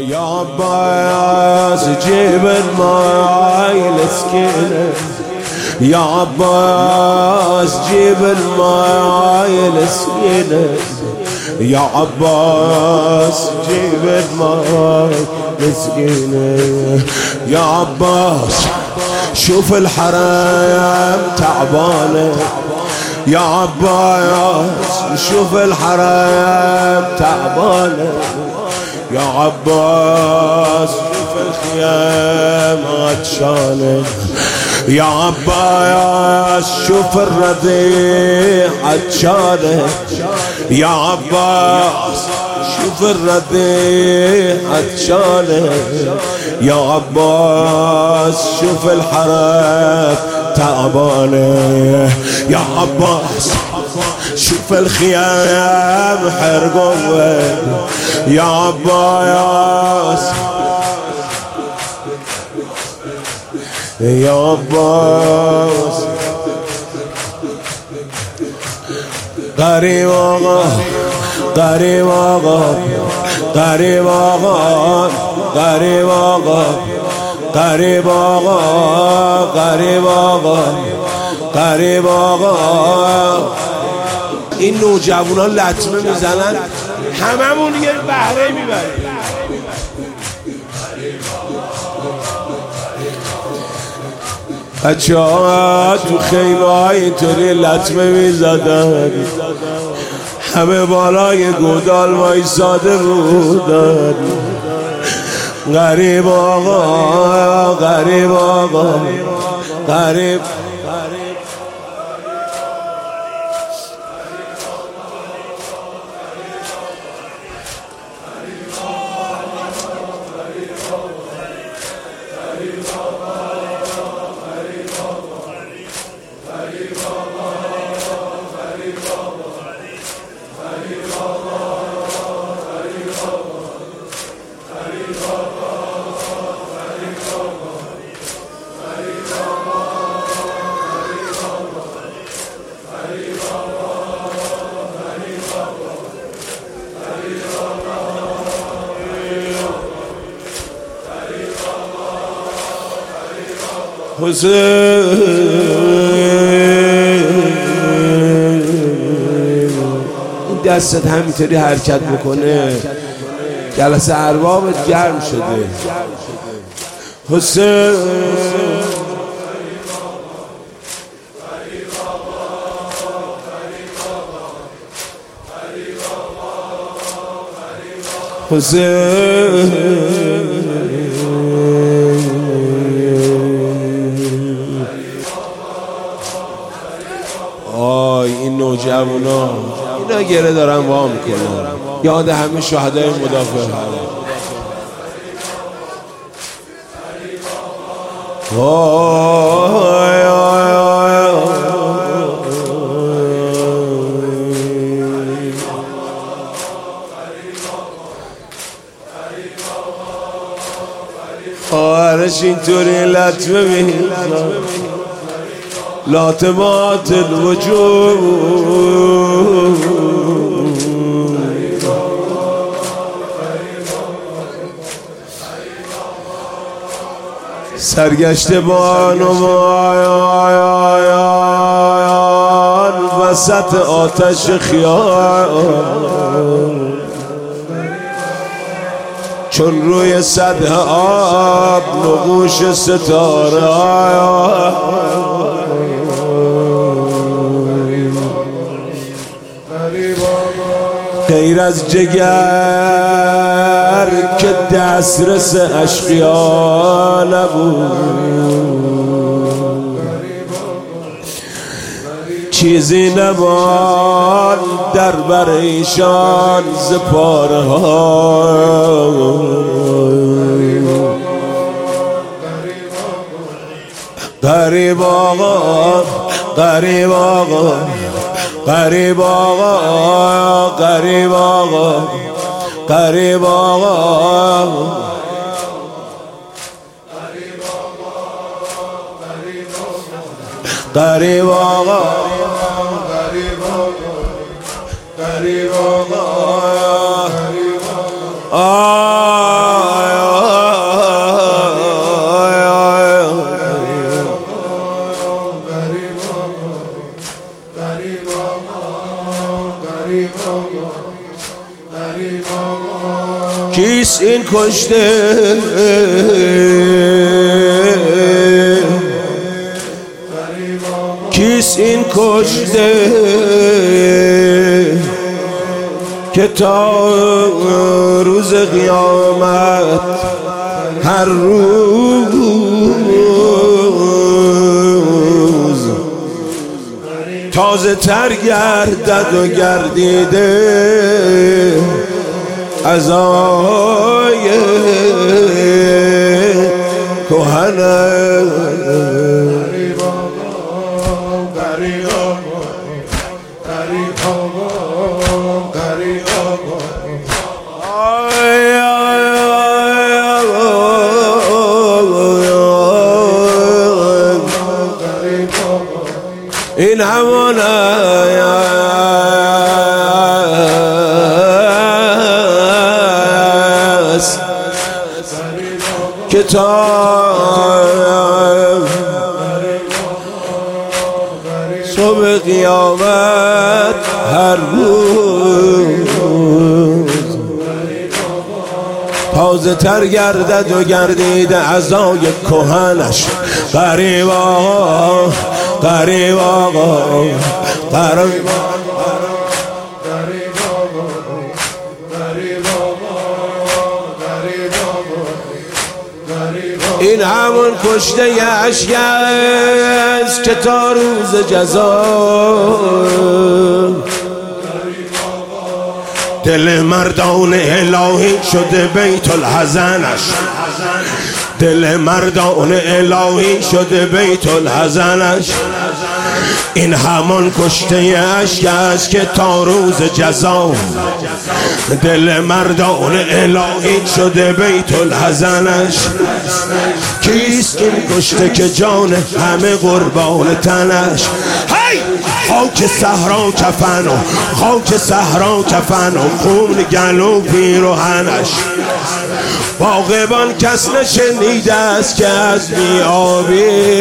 يا عباس جيب الماي لسكينة، يا عباس جيب الماي لسكينة، يا عباس جيب الماي لسكينة. يا عباس شوف الحرام تعبانة، يا عباس شوف الحرام تعبانة، يا عباس شوف الخيام عطشانة، يا عباس شوف الرضيع عطشانة، يا عباس شوف الرضيع عطشانة، يا عباس شوف الحرام تعبانة، يا عباس شوف الخيام حرقوة، يا عباس يا عباس قريب آغا قريب آغا قريب آغا قريب آغا قريب آغا قريب آغا قريب آغا. این نوجوانان لطمه میزنن هممون یه بهره میبریم. بچه ها تو خیمه های اینطوری لطمه میزدن، همه بالای گودال وایساده بودن. غریب آقا غریب آقا غریب حسین این دستت همینطوری حرکت میکنه، جلسه اربابت گرم شده. حسین حسین این نوجوانا اینا گره دارن وام میکنن، یاد همه شهدای مدافع حرم. خواهرش اینطوری لطمه میزن، لاطمات الوجود سرگشت بانوان وسط آتش خیال، چون روی سطح آب نقوش ستاره، غیر از جگر که دسترس اشقیا نبود، چیزی نماند در بر ایشان ز پاره ها. غریب آقا غریب آقا غریب آقا غریب آقا غریب آقا غریب آقا غریب آقا کیست این کشته کیست این کشته که تا روز قیامت هر روز تازه تر گردد و گردیده عزای کهنه این همان است که تا صبح قیامت هر روز تازه تر گردد و گردیده عزای کهنش غریب آقا غریب آقا غریب این همون کشته اشک است که تا روز جزا دل مردان الهی شده بیت الحزنش دل مردان الهی شده بیت الحزنش این همان کشته اشک است که تا روز جزا دل مردان الهی شده بیت الحزنش کیست این کشته که جان همه قربان تنش خاک صحرا کفن و خاک صحرا کفن و خون گلو پیرهنش باغبان کس نشنیده است که از بیابی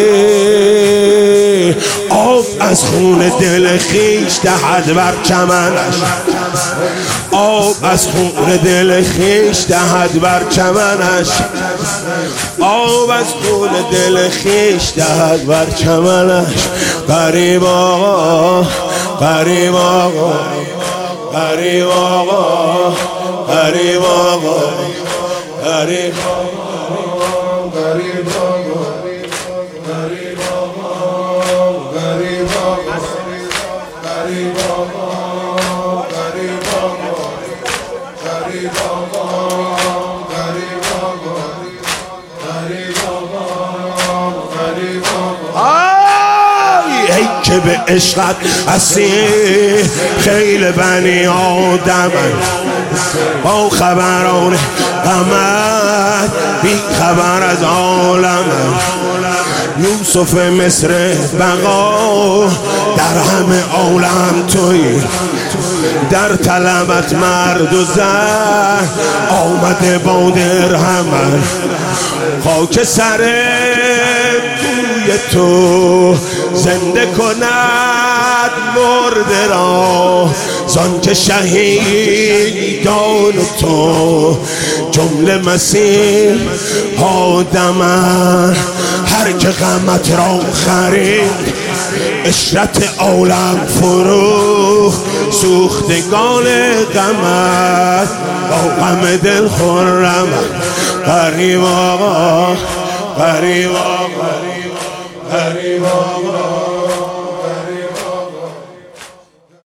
آب از خون دل خیش دهد بر چمنش آب از خون دل خیش دهد بر چمنش آب از خون دل خیش دهد بر چمنش غریب آقا غریب آقا غریب آقا غریب آقا غریب که به عشقت اسیر خیل بنی آدم با خبران غمت بی خبر از عالم یوسف مصر بقا در همه عالم توی در طلبت مرد و زن آمده با درهم خاک سر توی تو زنده کند مرده را زان که شهیدان تو جمله مسیح آدمن هر که غمت را خرید عشرت عالم فرو سوختگان غمت با غم دل خرم غریب آقا غریب آقا غریب آقا